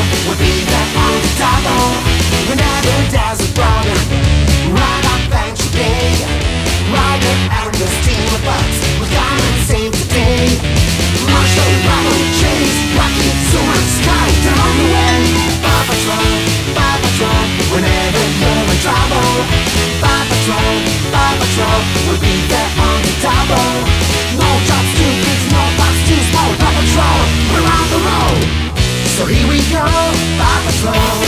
we'll be there on the double. Whenever there's a problem, right up and today. Ride it and the steam of bugs, we'll come and save the day. Marshall, Bravo, Chase, Rocky, Suman, Sky, they're on the way. Paw Patrol, whenever you're in trouble. Paw Patrol, we'll be there on the double. No jobs too big, no bugs too small. Paw Patrol, we're on the road. So here we go, Paw Patrol.